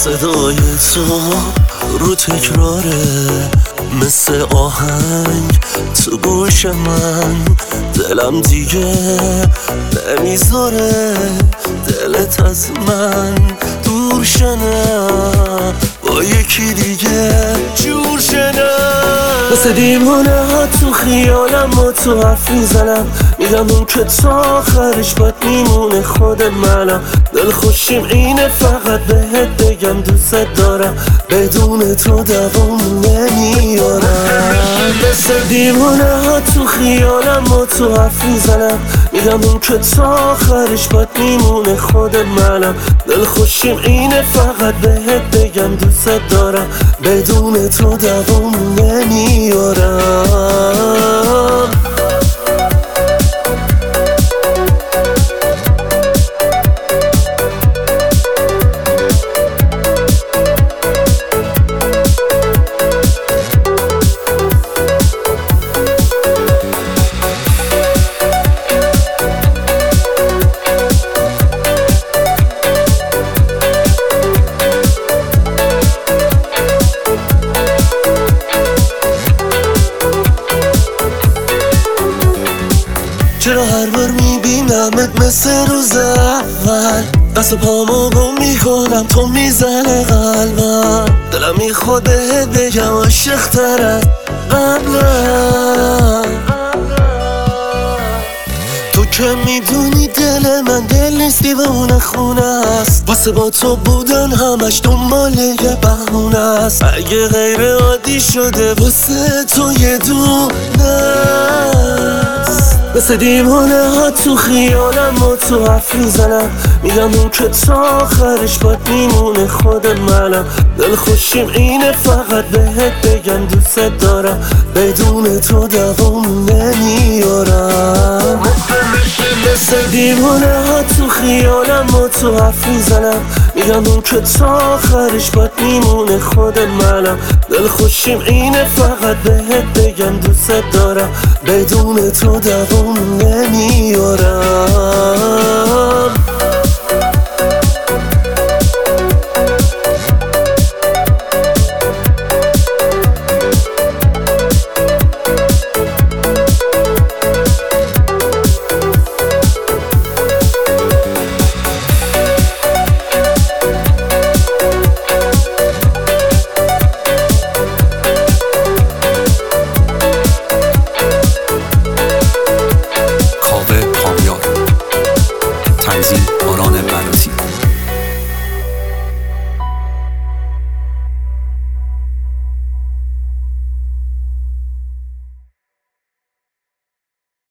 صدای تو رو تکراره، مثل آهنگ تو گوش من. دلم دیگه نمیذاره دلت از من دور شنه، با یکی دیگه جور شنه. مثل دیوانه ها تو خیالم با تو حرف میزنم، میگم اون که تا آخرش باید میمونه خود منم. دل خوشیم اینه فقط بهت بگم دوست دارم، بدون تو دوام نمیارم. مثل دیوانه ها تو خیالم با تو حرف میزنم، میگم اون که تا آخرش باید میمونه خود منم. دل خوشیم اینه فقط بهت بگم دوست دارم، بدون تو دوام نمیارم. چرا هر بار میبینمت مثل روز اول دست پامو گم میکنم تو میزنه قلبم. دلم میخواد بهت بگم عاشق ترم قبلم. تو که میدونی دل من دل نیست دیوونه خونه است، واسه با تو بودن همش دنبال یه بهونه است. اگه غیر عادی شده واسه تو یه دونه است. مثل دیوانه ها تو خیالم با تو حرف میزنم، میگم اون که تا آخرش باید میمونه خود منم. دل خوشیم اینه فقط بهت بگم دوست دارم، بدون تو دوام نمیارم. مثل دیوانه ها تو خیالم با تو حرف میزنم، میگم اون که تا آخرش باید میمونه خود منم. دل خوشیم اینه فقط بهت بگم دوست دارم، بدون تو دوام نمیارم.